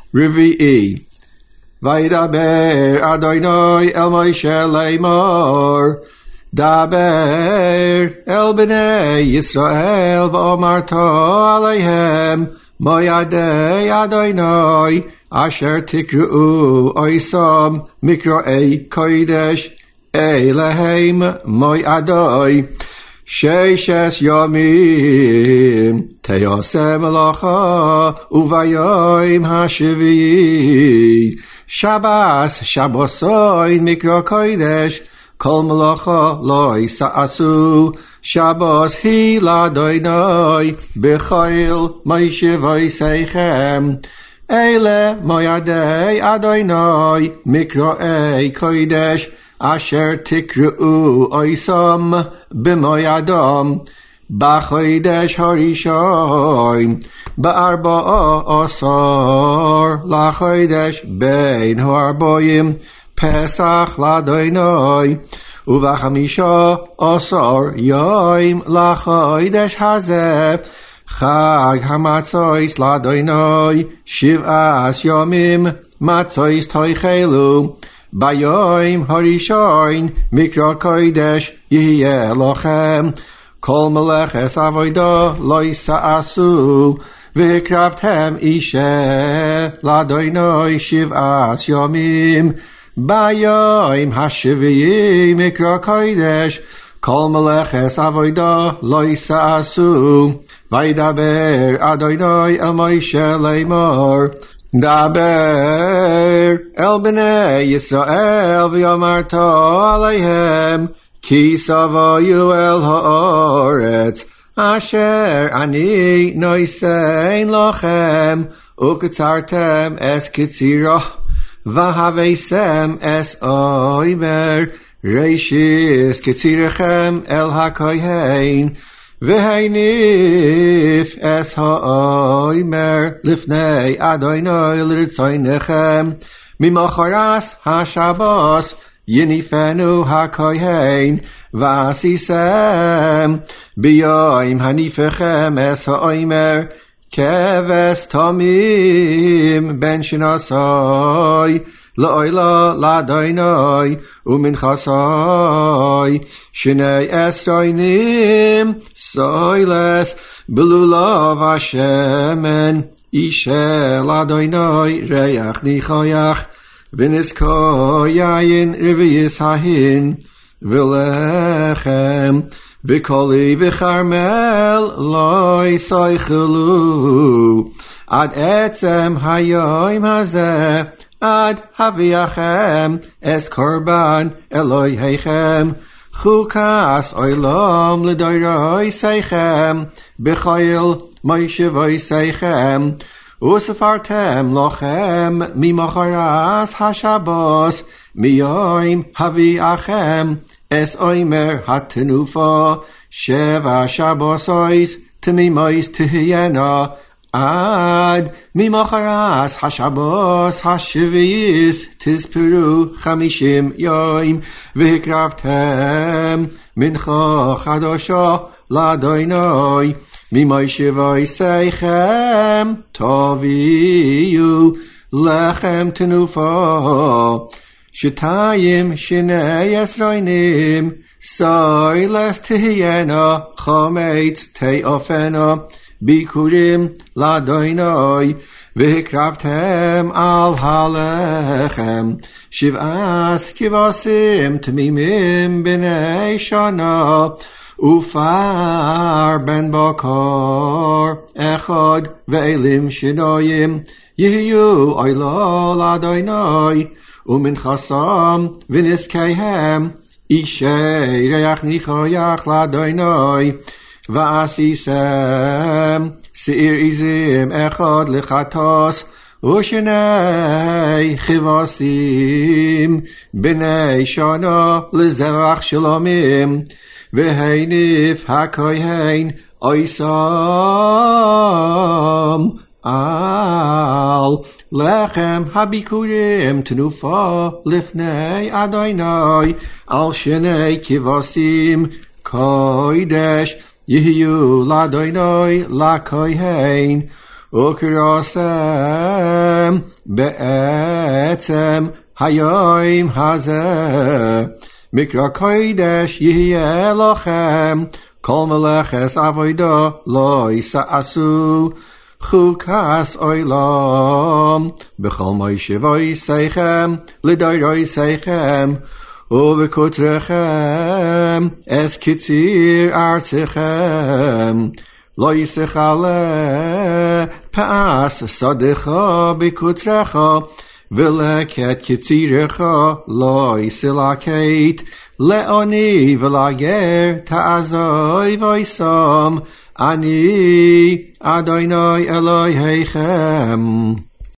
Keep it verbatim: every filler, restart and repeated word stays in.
רביעי. וידבר אדוני אל משה לאמור, דבר אל בני ישראל ואמרת עליהם, מוידי אדוני אשר תקראו אויסם מקראי קודש אליהם מוידי ששת ימים תעשה מלאכה, וביום השביעי שבס שבוסוין מקרא קודש, כל מלאכה לא יעשו. שבוס היא לאדוני בכל מושבותיכם. אלה מועדי אדוני מקראי קודש אשר תקראו אויסם במועדם בחודש הראשון בארבעה עשר לחודש בין הארבעים פסח לאדוני, ובחמישה עשר יום לחודש הזה חג המצות לאדוני, שבעת ימים מצות תאכלו. ביום הראשון מקרא קודש יהיה לכם, כל מלאכת עבודה לא תעשו, והקרבתם אישה לאדוני שבעת ימים. ביום השביעי מקרא קודש כל מלאכת עבודה לא תעשו. וידבר אדוני אל משה לאמור, דבר אל בני ישראל ואמרת עליהם, כי שבויו אל הארץ אשר אני נושאין לכם, וקצרתם אס קצירה, והבאתם אס אוימר ראשיס קצירכם אל הכהן, והניף אס האוימר לפני אדוני לרצונכם. ממחרת השבוס יניפנו הכהן, ועשיתם ביום הניפכם אס האוימר כבש תמים בן שנתיים לעילה לאדוני, ומנחסי שני עשריינים סוילס בלולב השמן, אישה לאדוני ריח ניחוח, ונזכו יין רביעיס ההין, ולחם וקולי וכרמל לא יסייכלו עד עצם היום הזה, עד הביאכם אס קורבן אלוהיכם, חוקס עולם לדורויסכם בכל מושבותיכם. וספרתם לכם ממחרת השבוס מיום הביאכם אס אוימר התנופה, שבע שבוסות תמימות תהיינה, עד ממחרת השבוס השביעיס תספרו חמישים יום, והקרבתם מנחה חדשה לאדוני ממושבותיכם, תביאו לחם תנופה שתיים שני עשריינים סוילס תהיינה, חמץ תאפנה ביקורים לאדוני, והקרבתם על הלחם שבעת כבשים תמימים בני שנה, ופר בן בקר אחד ואלים שניים יהיו עילה לאדוני, ומנחסם ונזקיהם אישי ריח ניחוח לאדוני. ועשיתם שעיר עזים אחד לחטאת, ושני כבשים בני שנה לזבח שלומים, והניף הכהן אויסם על לחם הביקורים תנופה לפני אדוני, על שני כבשים קודש יהיו לאדוני לכהן, וקרסם בעצם היום הזה. מקרא קודש יהיה לכם, כל מלאכת עבודה לא יעשו, חוקת עולם בכל מושב עשיכם לדורותיכם, ובכותרכם אס קציר ארצכם. לא יסכלה פס שדך בכותרך, ולקט קצירך לא יסלקט. לעני ולגר תעזוב וישם, אני אדוני אלוהיכם.